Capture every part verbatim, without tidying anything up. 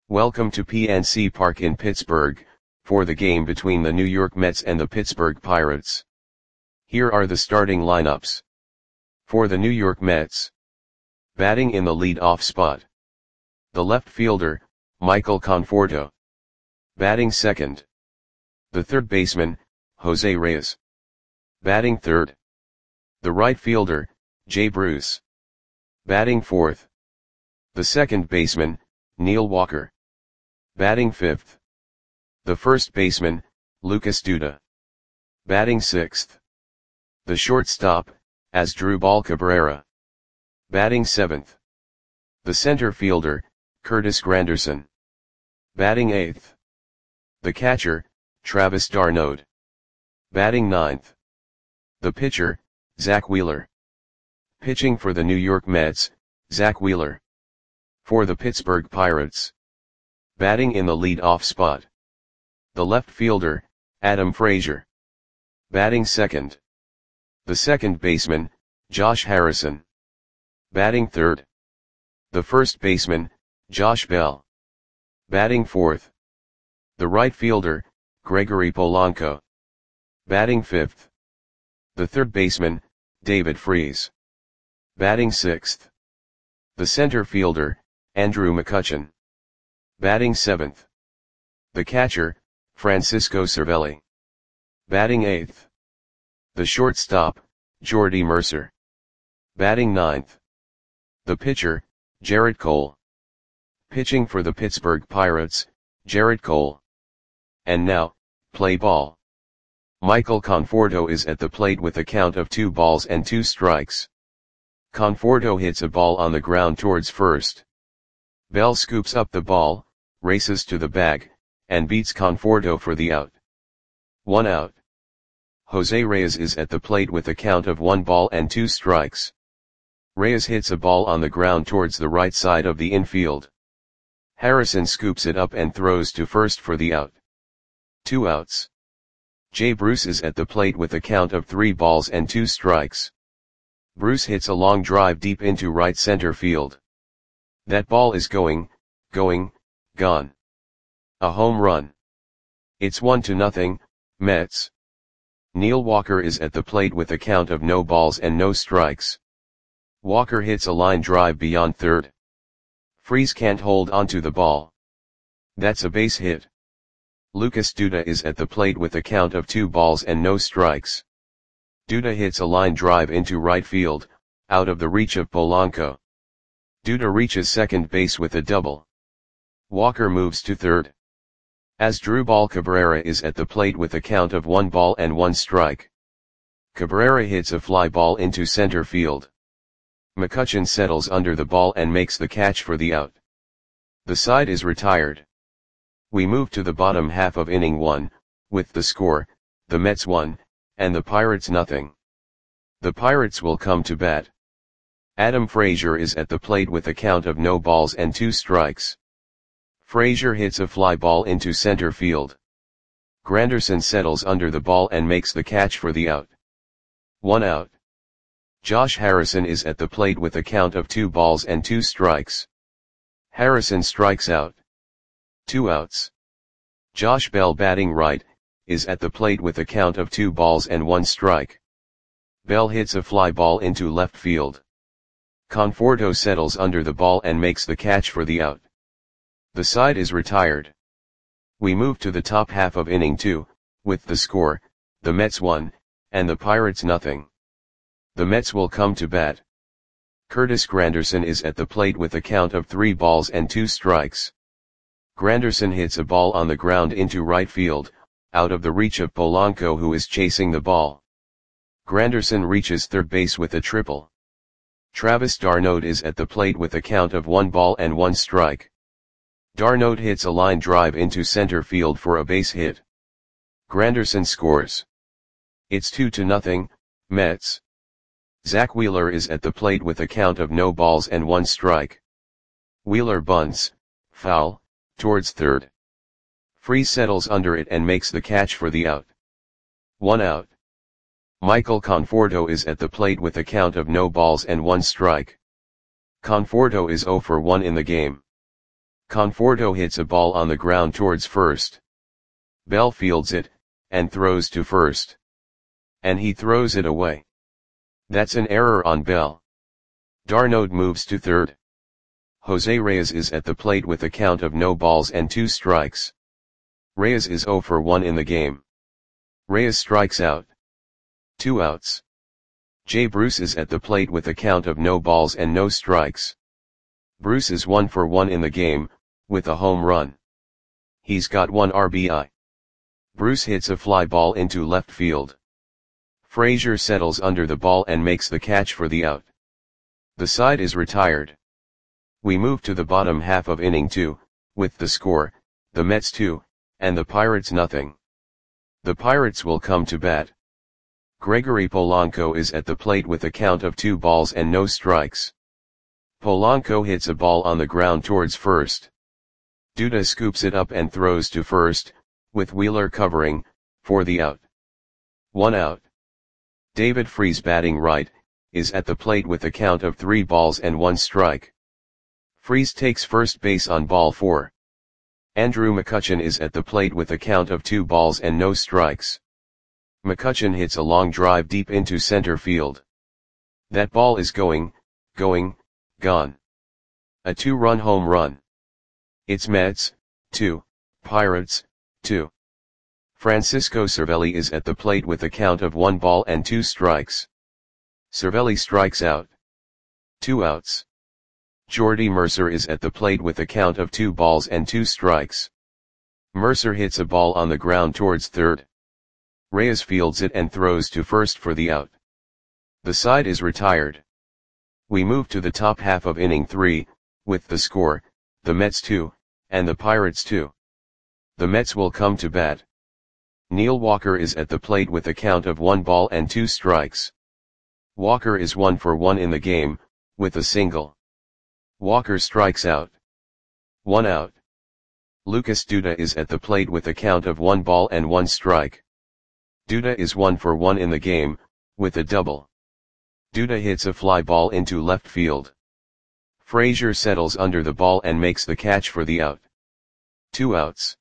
Welcome to P N C Park in Pittsburgh, for the game between the New York Mets and the Pittsburgh Pirates. Here are the starting lineups. For the New York Mets. Batting in the lead-off spot. The left fielder, Michael Conforto. Batting second. The third baseman, Jose Reyes. Batting third. The right fielder, Jay Bruce. Batting fourth. The second baseman, Neil Walker. Batting fifth. The first baseman, Lucas Duda. Batting sixth. The shortstop, Asdrubal Cabrera. Batting seventh. The center fielder, Curtis Granderson. Batting eighth. The catcher, Travis d'Arnaud. Batting ninth. The pitcher, Zack Wheeler. Pitching for the New York Mets, Zack Wheeler. For the Pittsburgh Pirates. Batting in the lead-off spot. The left fielder, Adam Frazier. Batting second. The second baseman, Josh Harrison. Batting third. The first baseman, Josh Bell. Batting fourth. The right fielder, Gregory Polanco. Batting fifth. The third baseman, David Freese. Batting sixth. The center fielder, Andrew McCutchen. Batting seventh. The catcher, Francisco Cervelli. Batting eighth. The shortstop, Jordy Mercer. Batting ninth. The pitcher, Gerrit Cole. Pitching for the Pittsburgh Pirates, Gerrit Cole. And now, play ball. Michael Conforto is at the plate with a count of two balls and two strikes. Conforto hits a ball on the ground towards first. Bell scoops up the ball, races to the bag, and beats Conforto for the out. One out. Jose Reyes is at the plate with a count of one ball and two strikes. Reyes hits a ball on the ground towards the right side of the infield. Harrison scoops it up and throws to first for the out. Two outs. Jay Bruce is at the plate with a count of three balls and two strikes. Bruce hits a long drive deep into right center field. That ball is going, going, gone. A home run. It's one to nothing, Mets. Neil Walker is at the plate with a count of no balls and no strikes. Walker hits a line drive beyond third. Freese can't hold onto the ball. That's a base hit. Lucas Duda is at the plate with a count of two balls and no strikes. Duda hits a line drive into right field, out of the reach of Polanco. Duda reaches second base with a double. Walker moves to third. Asdrubal Cabrera is at the plate with a count of one ball and one strike. Cabrera hits a fly ball into center field. McCutchen settles under the ball and makes the catch for the out. The side is retired. We move to the bottom half of inning one, with the score, the Mets one, and the Pirates nothing. The Pirates will come to bat. Adam Frazier is at the plate with a count of no balls and two strikes. Frazier hits a fly ball into center field. Granderson settles under the ball and makes the catch for the out. One out. Josh Harrison is at the plate with a count of two balls and two strikes. Harrison strikes out. Two outs. Josh Bell, batting right, is at the plate with a count of two balls and one strike. Bell hits a fly ball into left field. Conforto settles under the ball and makes the catch for the out. The side is retired. We move to the top half of inning two, with the score, the Mets one, and the Pirates nothing. The Mets will come to bat. Curtis Granderson is at the plate with a count of three balls and two strikes. Granderson hits a ball on the ground into right field, out of the reach of Polanco, who is chasing the ball. Granderson reaches third base with a triple. Travis d'Arnaud is at the plate with a count of one ball and one strike. d'Arnaud hits a line drive into center field for a base hit. Granderson scores. It's two to nothing, Mets. Zack Wheeler is at the plate with a count of no balls and one strike. Wheeler bunts, foul, towards third. Freese settles under it and makes the catch for the out. One out. Michael Conforto is at the plate with a count of no balls and one strike. Conforto is zero for one in the game. Conforto hits a ball on the ground towards first. Bell fields it, and throws to first. And he throws it away. That's an error on Bell. d'Arnaud moves to third. Jose Reyes is at the plate with a count of no balls and two strikes. Reyes is zero for one in the game. Reyes strikes out. Two outs. Jay Bruce is at the plate with a count of no balls and no strikes. Bruce is one for one in the game, with a home run. He's got one R B I. Bruce hits a fly ball into left field. Frazier settles under the ball and makes the catch for the out. The side is retired. We move to the bottom half of inning two, with the score, the Mets two, and the Pirates nothing. The Pirates will come to bat. Gregory Polanco is at the plate with a count of two balls and no strikes. Polanco hits a ball on the ground towards first. Duda scoops it up and throws to first, with Wheeler covering, for the out. One out. David Freese, batting right, is at the plate with a count of three balls and one strike. Freese takes first base on ball four. Andrew McCutchen is at the plate with a count of two balls and no strikes. McCutchen hits a long drive deep into center field. That ball is going, going, gone. A two-run home run. It's Mets, two, Pirates, two. Francisco Cervelli is at the plate with a count of one ball and two strikes. Cervelli strikes out. Two outs. Jordy Mercer is at the plate with a count of two balls and two strikes. Mercer hits a ball on the ground towards third. Reyes fields it and throws to first for the out. The side is retired. We move to the top half of inning three, with the score, the Mets two, and the Pirates two. The Mets will come to bat. Neil Walker is at the plate with a count of one ball and two strikes. Walker is one for one in the game, with a single. Walker strikes out. One out. Lucas Duda is at the plate with a count of one ball and one strike. Duda is one for one in the game, with a double. Duda hits a fly ball into left field. Frazier settles under the ball and makes the catch for the out. Two outs.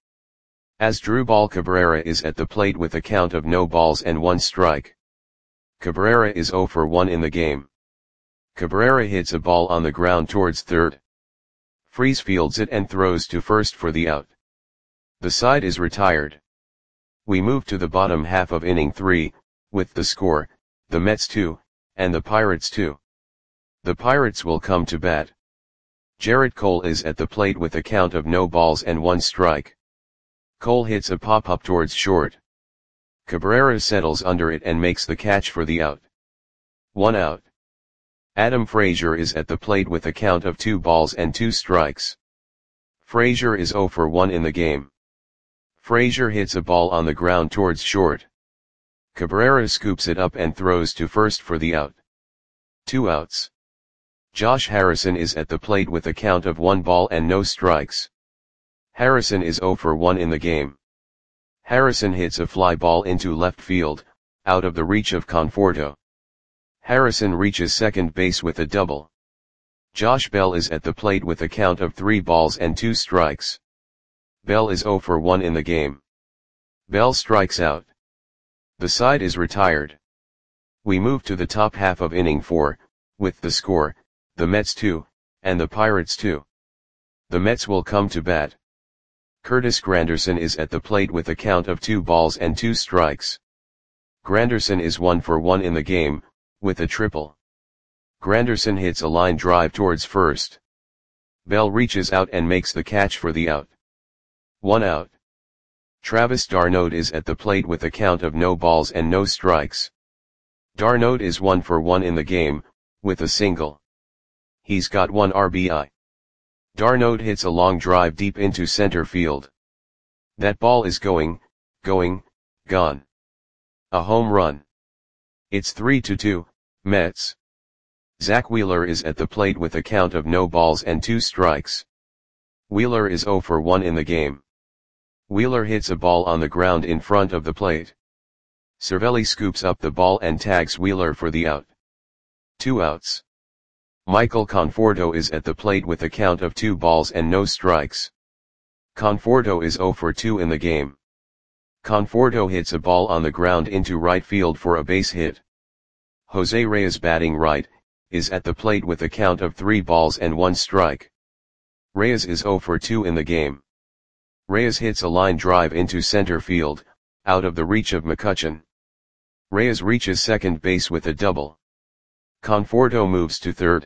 Asdrubal Cabrera is at the plate with a count of no balls and one strike. Cabrera is zero for one in the game. Cabrera hits a ball on the ground towards third. Freese fields it and throws to first for the out. The side is retired. We move to the bottom half of inning three, with the score, the Mets two, and the Pirates two. The Pirates will come to bat. Jarrett Cole is at the plate with a count of no balls and one strike. Cole hits a pop-up towards short. Cabrera settles under it and makes the catch for the out. One out. Adam Frazier is at the plate with a count of two balls and two strikes. Frazier is zero for one in the game. Frazier hits a ball on the ground towards short. Cabrera scoops it up and throws to first for the out. Two outs. Josh Harrison is at the plate with a count of one ball and no strikes. Harrison is zero for one in the game. Harrison hits a fly ball into left field, out of the reach of Conforto. Harrison reaches second base with a double. Josh Bell is at the plate with a count of three balls and two strikes. Bell is zero for one in the game. Bell strikes out. The side is retired. We move to the top half of inning four, with the score, the Mets two, and the Pirates two. The Mets will come to bat. Curtis Granderson is at the plate with a count of two balls and two strikes. Granderson is one for one in the game, with a triple. Granderson hits a line drive towards first. Bell reaches out and makes the catch for the out. One out. Travis d'Arnaud is at the plate with a count of no balls and no strikes. d'Arnaud is one for one in the game, with a single. He's got one R B I. d'Arnaud hits a long drive deep into center field. That ball is going, going, gone. A home run. It's three to two, Mets. Zach Wheeler is at the plate with a count of no balls and two strikes. Wheeler is zero for one in the game. Wheeler hits a ball on the ground in front of the plate. Cervelli scoops up the ball and tags Wheeler for the out. Two outs. Michael Conforto is at the plate with a count of two balls and no strikes. Conforto is zero for two in the game. Conforto hits a ball on the ground into right field for a base hit. Jose Reyes, batting right, is at the plate with a count of three balls and one strike. Reyes is zero for two in the game. Reyes hits a line drive into center field, out of the reach of McCutchen. Reyes reaches second base with a double. Conforto moves to third.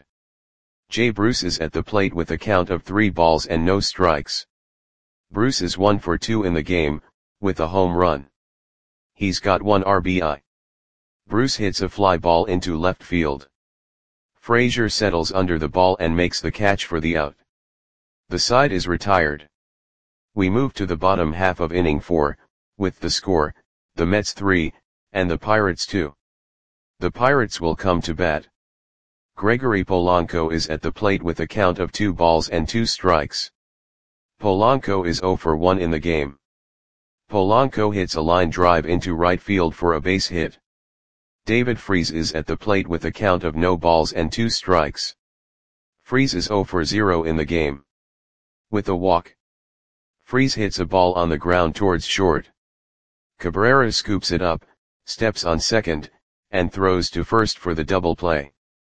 Jay Bruce is at the plate with a count of three balls and no strikes. Bruce is one for two in the game, with a home run. He's got one R B I. Bruce hits a fly ball into left field. Frazier settles under the ball and makes the catch for the out. The side is retired. We move to the bottom half of inning four, with the score, the Mets three, and the Pirates two. The Pirates will come to bat. Gregory Polanco is at the plate with a count of two balls and two strikes. Polanco is zero for one in the game. Polanco hits a line drive into right field for a base hit. David Freese is at the plate with a count of no balls and two strikes. Freese is zero for zero in the game. With a walk, Freese hits a ball on the ground towards short. Cabrera scoops it up, steps on second, and throws to first for the double play.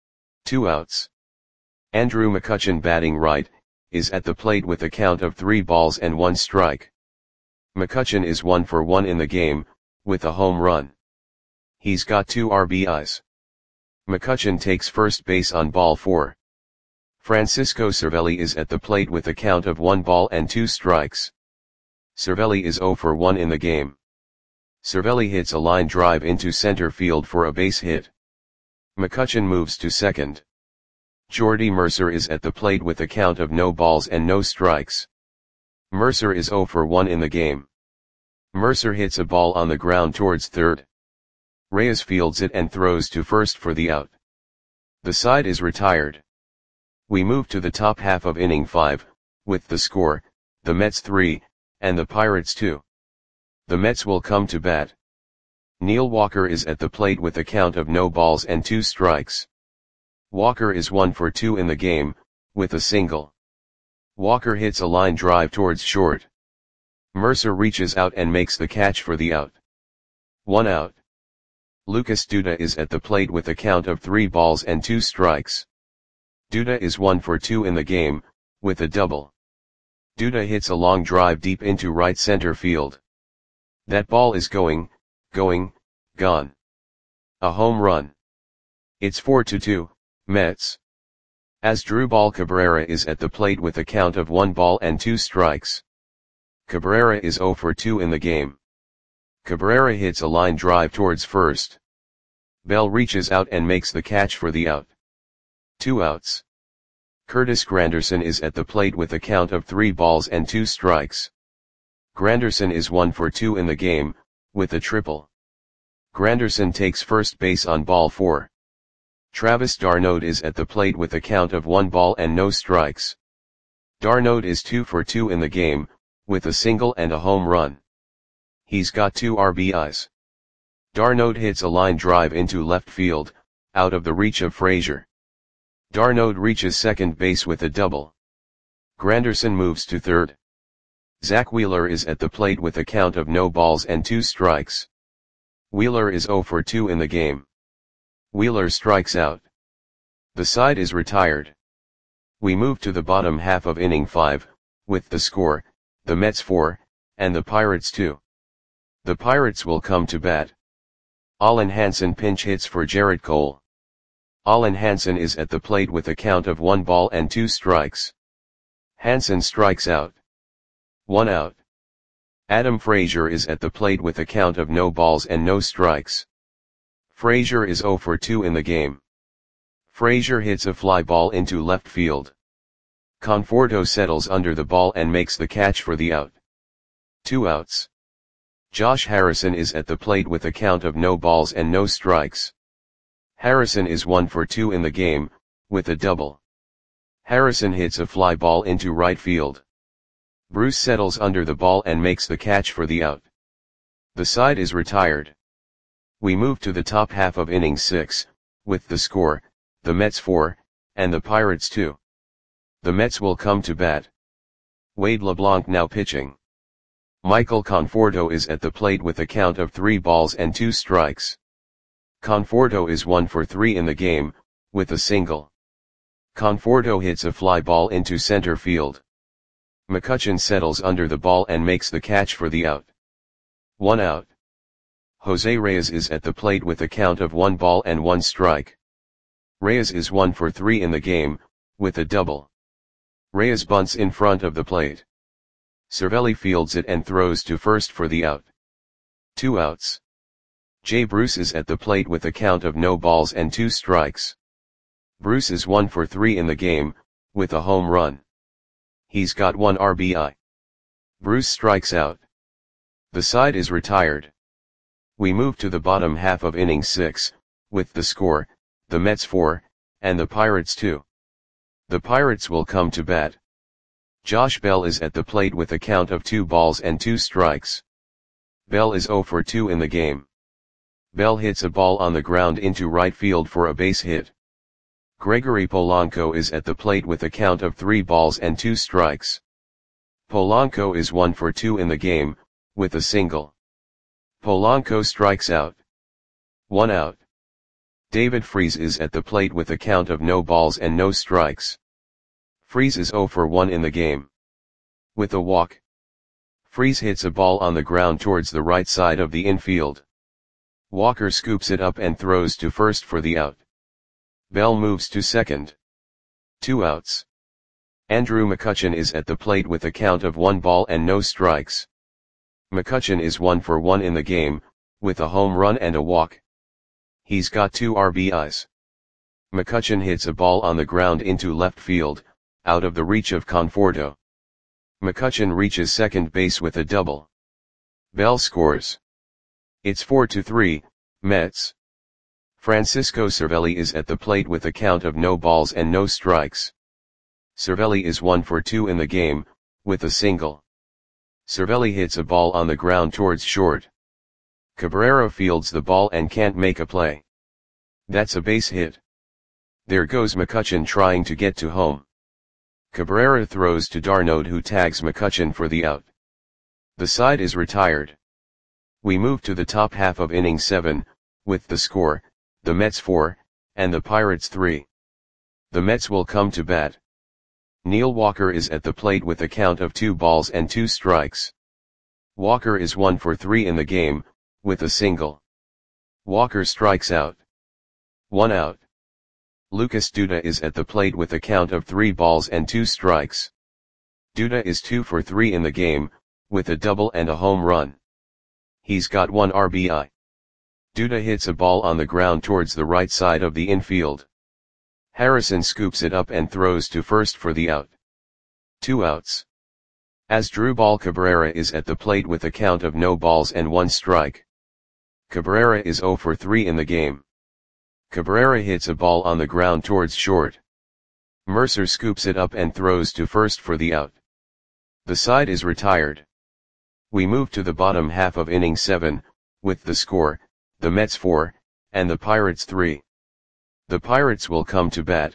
Two outs. Andrew McCutchen, batting right, is at the plate with a count of three balls and one strike. McCutchen is one for one in the game, with a home run. He's got two R B Is. McCutchen takes first base on ball four. Francisco Cervelli is at the plate with a count of one ball and two strikes. Cervelli is zero for one in the game. Cervelli hits a line drive into center field for a base hit. McCutchen moves to second. Jordy Mercer is at the plate with a count of no balls and no strikes. Mercer is zero for one in the game. Mercer hits a ball on the ground towards third. Reyes fields it and throws to first for the out. The side is retired. We move to the top half of inning five, with the score, the Mets three, and the Pirates two. The Mets will come to bat. Neil Walker is at the plate with a count of no balls and two strikes. Walker is one for two in the game, with a single. Walker hits a line drive towards short. Mercer reaches out and makes the catch for the out. One out. Lucas Duda is at the plate with a count of three balls and two strikes. Duda is one for two in the game, with a double. Duda hits a long drive deep into right center field. That ball is going, going, gone. A home run. It's four to two, Mets. Asdrubal Cabrera is at the plate with a count of one ball and two strikes. Cabrera is zero for two in the game. Cabrera hits a line drive towards first. Bell reaches out and makes the catch for the out. Two outs. Curtis Granderson is at the plate with a count of three balls and two strikes. Granderson is one for two in the game, with a triple. Granderson takes first base on ball four. Travis d'Arnaud is at the plate with a count of one ball and no strikes. d'Arnaud is two for two in the game, with a single and a home run. He's got two R B Is. d'Arnaud hits a line drive into left field, out of the reach of Frazier. d'Arnaud reaches second base with a double. Granderson moves to third. Zach Wheeler is at the plate with a count of no balls and two strikes. Wheeler is zero for two in the game. Wheeler strikes out. The side is retired. We move to the bottom half of inning five, with the score, the Mets four, and the Pirates two. The Pirates will come to bat. Alan Hansen pinch hits for Jarrett Cole. Alan Hansen is at the plate with a count of one ball and two strikes. Hansen strikes out. One out. Adam Frazier is at the plate with a count of no balls and no strikes. Frazier is zero for two in the game. Frazier hits a fly ball into left field. Conforto settles under the ball and makes the catch for the out. Two outs. Josh Harrison is at the plate with a count of no balls and no strikes. Harrison is one for two in the game, with a double. Harrison hits a fly ball into right field. Bruce settles under the ball and makes the catch for the out. The side is retired. We move to the top half of inning six, with the score, the Mets four, and the Pirates two. The Mets will come to bat. Wade LeBlanc now pitching. Michael Conforto is at the plate with a count of three balls and two strikes. Conforto is one for three in the game, with a single. Conforto hits a fly ball into center field. McCutchen settles under the ball and makes the catch for the out. One out. Jose Reyes is at the plate with a count of one ball and one strike. Reyes is one for three in the game, with a double. Reyes bunts in front of the plate. Cervelli fields it and throws to first for the out. Two outs. Jay Bruce is at the plate with a count of no balls and two strikes. Bruce is one for three in the game, with a home run. He's got one R B I. Bruce strikes out. The side is retired. We move to the bottom half of inning six, with the score, the Mets four, and the Pirates two. The Pirates will come to bat. Josh Bell is at the plate with a count of two balls and two strikes. Bell is zero for two in the game. Bell hits a ball on the ground into right field for a base hit. Gregory Polanco is at the plate with a count of three balls and two strikes. Polanco is one for two in the game, with a single. Polanco strikes out. One out. David Freese is at the plate with a count of no balls and no strikes. Freese is zero for one in the game. With a walk. Freese hits a ball on the ground towards the right side of the infield. Walker scoops it up and throws to first for the out. Bell moves to second. Two outs. Andrew McCutchen is at the plate with a count of one ball and no strikes. McCutchen is one for one in the game, with a home run and a walk. He's got two R B Is. McCutchen hits a ball on the ground into left field, out of the reach of Conforto. McCutchen reaches second base with a double. Bell scores. It's four to three, Mets. Francisco Cervelli is at the plate with a count of no balls and no strikes. Cervelli is one for two in the game, with a single. Cervelli hits a ball on the ground towards short. Cabrera fields the ball and can't make a play. That's a base hit. There goes McCutchen trying to get to home. Cabrera throws to d'Arnaud, who tags McCutchen for the out. The side is retired. We move to the top half of inning seven, with the score, the Mets four, and the Pirates three. The Mets will come to bat. Neil Walker is at the plate with a count of two balls and two strikes. Walker is one for three in the game, with a single. Walker strikes out. One out. Lucas Duda is at the plate with a count of three balls and two strikes. Duda is two for three in the game, with a double and a home run. He's got one R B I. Duda hits a ball on the ground towards the right side of the infield. Harrison scoops it up and throws to first for the out. Two outs. Asdrubal Cabrera is at the plate with a count of no balls and one strike. Cabrera is zero for three in the game. Cabrera hits a ball on the ground towards short. Mercer scoops it up and throws to first for the out. The side is retired. We move to the bottom half of inning seven, with the score, the Mets four, and the Pirates three. The Pirates will come to bat.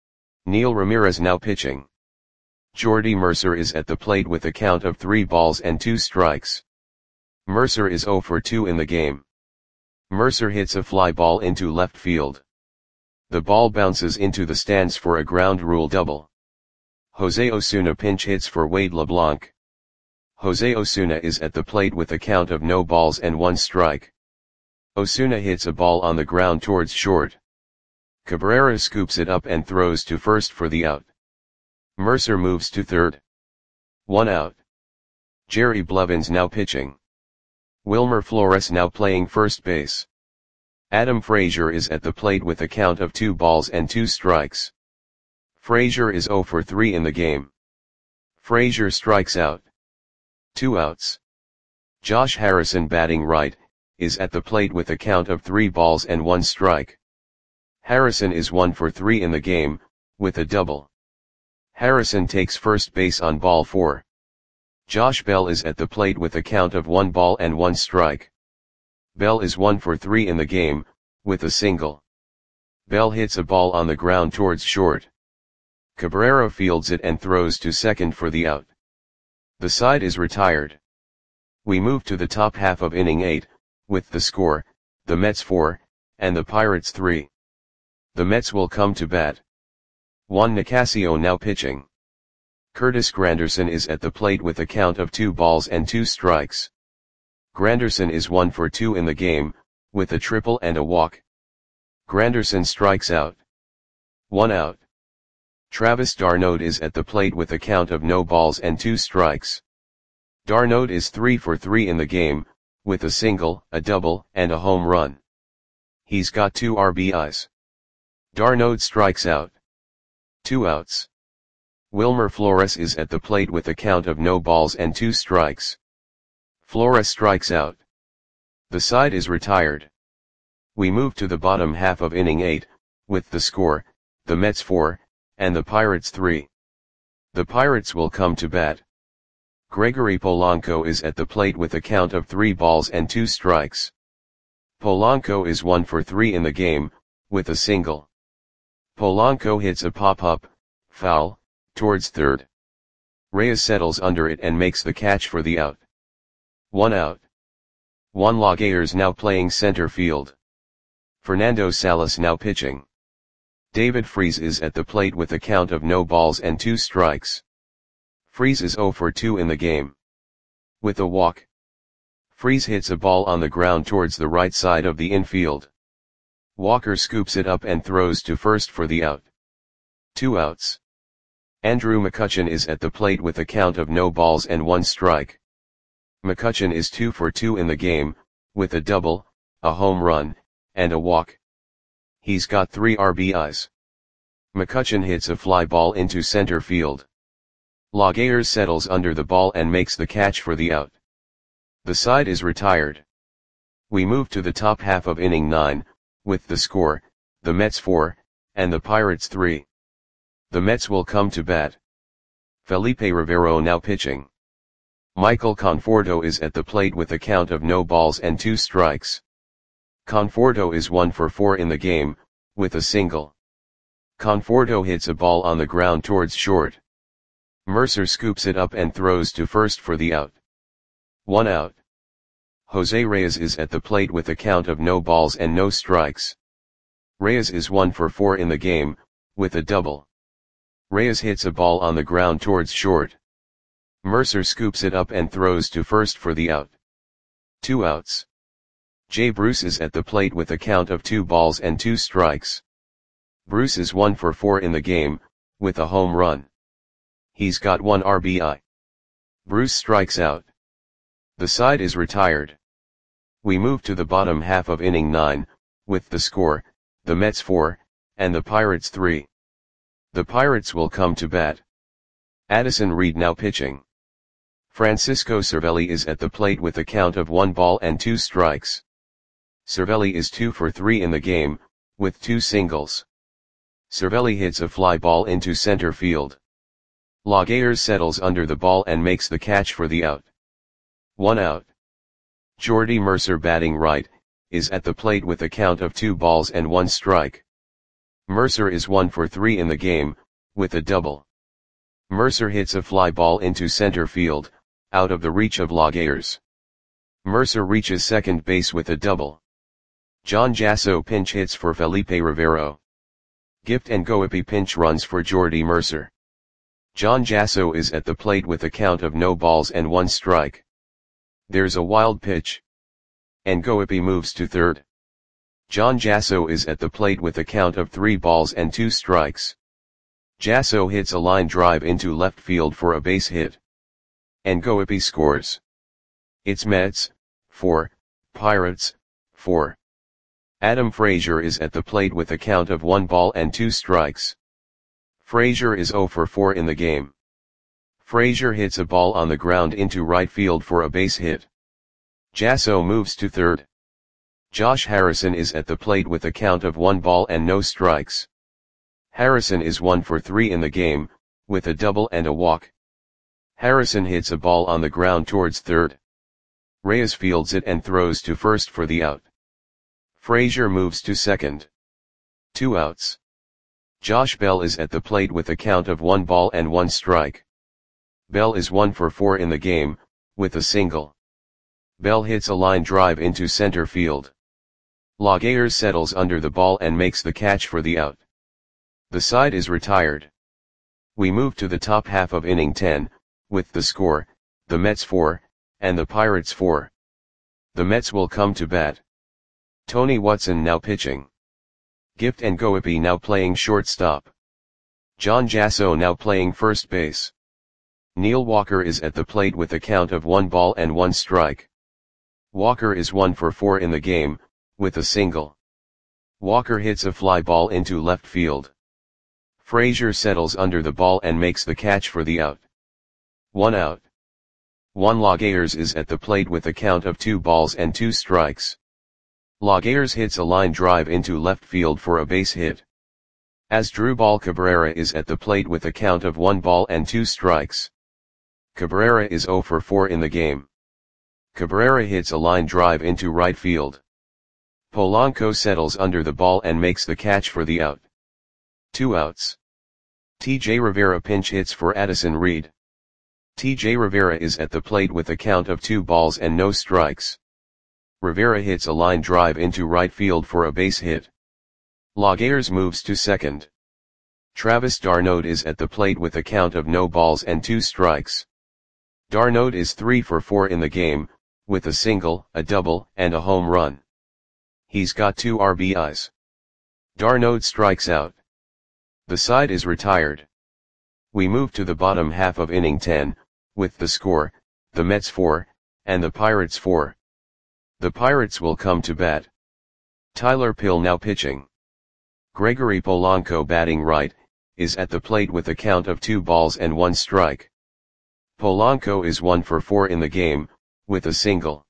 Neil Ramirez now pitching. Jordy Mercer is at the plate with a count of three balls and two strikes. Mercer is zero for two in the game. Mercer hits a fly ball into left field. The ball bounces into the stands for a ground rule double. Jose Osuna pinch hits for Wade LeBlanc. Jose Osuna is at the plate with a count of no balls and one strike. Osuna hits a ball on the ground towards short. Cabrera scoops it up and throws to first for the out. Mercer moves to third. One out. Jerry Blevins now pitching. Wilmer Flores now playing first base. Adam Frazier is at the plate with a count of two balls and two strikes. Frazier is zero for three in the game. Frazier strikes out. Two outs. Josh Harrison batting right, is at the plate with a count of three balls and one strike. Harrison is one for three in the game, with a double. Harrison takes first base on ball four. Josh Bell is at the plate with a count of one ball and one strike. Bell is one for three in the game, with a single. Bell hits a ball on the ground towards short. Cabrera fields it and throws to second for the out. The side is retired. We move to the top half of inning eight, with the score, the Mets four, and the Pirates three. The Mets will come to bat. Juan Nicasio now pitching. Curtis Granderson is at the plate with a count of two balls and two strikes. Granderson is one for two in the game, with a triple and a walk. Granderson strikes out. One out. Travis d'Arnaud is at the plate with a count of no balls and two strikes. d'Arnaud is three for three in the game, with a single, a double, and a home run. He's got two R B Is. d'Arnaud strikes out. Two outs. Wilmer Flores is at the plate with a count of no balls and two strikes. Flores strikes out. The side is retired. We move to the bottom half of inning eight, with the score, the Mets four, and the Pirates three. The Pirates will come to bat. Gregory Polanco is at the plate with a count of three balls and two strikes. Polanco is one for three in the game, with a single. Polanco hits a pop-up, foul, towards third. Reyes settles under it and makes the catch for the out. One out. Juan Laguerre now playing center field. Fernando Salas now pitching. David Freese is at the plate with a count of no balls and two strikes. Freese is zero for two in the game. With a walk. Freese hits a ball on the ground towards the right side of the infield. Walker scoops it up and throws to first for the out. Two outs. Andrew McCutchen is at the plate with a count of no balls and one strike. McCutchen is two for two in the game, with a double, a home run, and a walk. He's got three R B Is. McCutchen hits a fly ball into center field. Laguerre settles under the ball and makes the catch for the out. The side is retired. We move to the top half of inning nine, with the score, the Mets four, and the Pirates three. The Mets will come to bat. Felipe Rivero now pitching. Michael Conforto is at the plate with a count of no balls and two strikes. Conforto is one for four in the game, with a single. Conforto hits a ball on the ground towards short. Mercer scoops it up and throws to first for the out. One out. Jose Reyes is at the plate with a count of no balls and no strikes. Reyes is one for four in the game, with a double. Reyes hits a ball on the ground towards short. Mercer scoops it up and throws to first for the out. Two outs. Jay Bruce is at the plate with a count of two balls and two strikes. Bruce is one for four in the game, with a home run. He's got one R B I. Bruce strikes out. The side is retired. We move to the bottom half of inning nine, with the score, the Mets four, and the Pirates three. The Pirates will come to bat. Addison Reed now pitching. Francisco Cervelli is at the plate with a count of one ball and two strikes. Cervelli is two for three in the game, with two singles. Cervelli hits a fly ball into center field. Laguerre settles under the ball and makes the catch for the out. One out. Jordy Mercer batting right, is at the plate with a count of two balls and one strike. Mercer is one for three in the game, with a double. Mercer hits a fly ball into center field, out of the reach of Laguerre. Mercer reaches second base with a double. John Jasso pinch hits for Felipe Rivero. Gift and Goipi pinch runs for Jordy Mercer. John Jasso is at the plate with a count of no balls and one strike. There's a wild pitch. And Goipi moves to third. John Jasso is at the plate with a count of three balls and two strikes. Jasso hits a line drive into left field for a base hit. And Goipi scores. It's Mets, four, Pirates, four. Adam Frazier is at the plate with a count of one ball and two strikes. Frazier is zero for four in the game. Frazier hits a ball on the ground into right field for a base hit. Jasso moves to third. Josh Harrison is at the plate with a count of one ball and no strikes. Harrison is one for three in the game, with a double and a walk. Harrison hits a ball on the ground towards third. Reyes fields it and throws to first for the out. Frazier moves to second. Two outs. Josh Bell is at the plate with a count of one ball and one strike. Bell is one for four in the game, with a single. Bell hits a line drive into center field. Laguerre settles under the ball and makes the catch for the out. The side is retired. We move to the top half of inning ten, with the score, the Mets four, and the Pirates four. The Mets will come to bat. Tony Watson now pitching. Gift Ngoepe now playing shortstop. John Jasso now playing first base. Neil Walker is at the plate with a count of one ball and one strike. Walker is one for four in the game, with a single. Walker hits a fly ball into left field. Frazier settles under the ball and makes the catch for the out. One out. Juan Laguerre is at the plate with a count of two balls and two strikes. Laguerre hits a line drive into left field for a base hit. Asdrubal Cabrera is at the plate with a count of one ball and two strikes. Cabrera is zero for four in the game. Cabrera hits a line drive into right field. Polanco settles under the ball and makes the catch for the out. Two outs. T J Rivera pinch hits for Addison Reed. T J Rivera is at the plate with a count of two balls and no strikes. Rivera hits a line drive into right field for a base hit. Laguerre moves to second. Travis d'Arnaud is at the plate with a count of no balls and two strikes. d'Arnaud is three for four in the game, with a single, a double, and a home run. He's got two R B Is. d'Arnaud strikes out. The side is retired. We move to the bottom half of inning ten, with the score, the Mets four, and the Pirates four. The Pirates will come to bat. Tyler Pill now pitching. Gregory Polanco batting right, is at the plate with a count of two balls and one strike. Polanco is one for four in the game, with a single.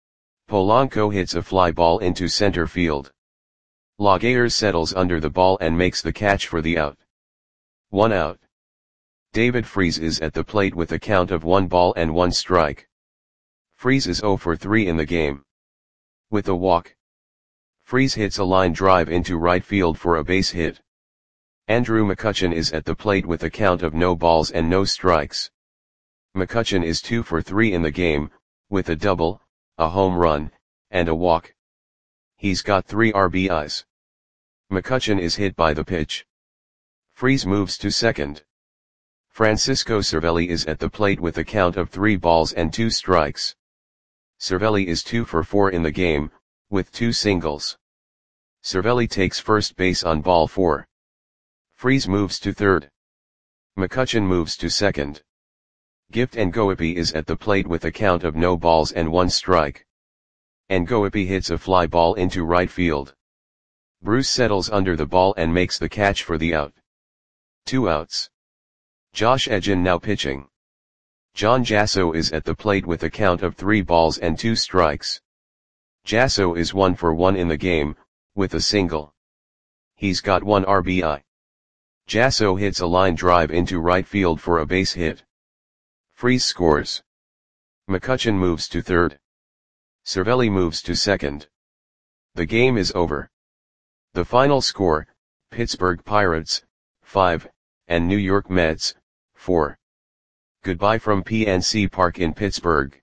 Polanco hits a fly ball into center field. Laguerre settles under the ball and makes the catch for the out. One out. David Freese is at the plate with a count of one ball and one strike. Freese is zero for three in the game. With a walk. Freese hits a line drive into right field for a base hit. Andrew McCutchen is at the plate with a count of no balls and no strikes. McCutchen is two for three in the game, with a double, a home run, and a walk. He's got three R B Is. McCutchen is hit by the pitch. Freese moves to second. Francisco Cervelli is at the plate with a count of three balls and two strikes. Cervelli is two for four in the game, with two singles. Cervelli takes first base on ball four. Freese moves to third. McCutchen moves to second. Gift Ngoepe is at the plate with a count of no balls and one strike. Ngoepe hits a fly ball into right field. Bruce settles under the ball and makes the catch for the out. Two outs. Josh Edgin now pitching. John Jasso is at the plate with a count of three balls and two strikes. Jasso is one for one in the game, with a single. He's got one R B I. Jasso hits a line drive into right field for a base hit. Freese scores. McCutchen moves to third. Cervelli moves to second. The game is over. The final score, Pittsburgh Pirates, five, and New York Mets, four. Goodbye from P N C Park in Pittsburgh.